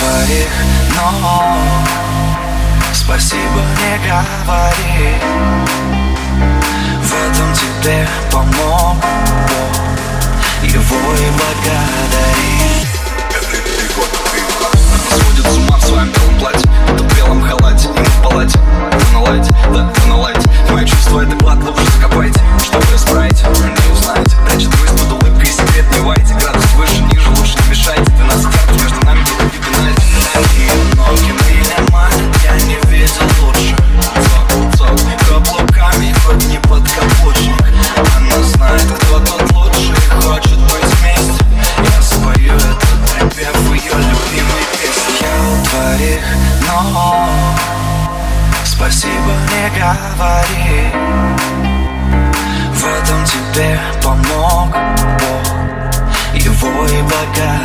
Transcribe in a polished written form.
твоих ног спасибо не говори, в этом тебе помог Бог, его и благодари. Она сводит с ума в своем белом платье, это в белом халате, и мы в палате. Вы на лайте, да, вы на лайте. Мои чувства это клад, лучше закопайте, что вы исправите, не узнаете. Прячет грусть под улыбкой, секрет не вайте. Градус выше, ниже, лучше не мешайте. 12 ярких между нами и пенальти. Такие ноги меня манят, я не видел лучше. Цок, каблуками, хоть не подкаблучник. Она знает, кто тут лучше и хочет быть вместе. Я спою этот припев ее любимой песни. Я у твоих ног спасибо не говори, в этом тебе помог Бог, его и благодари.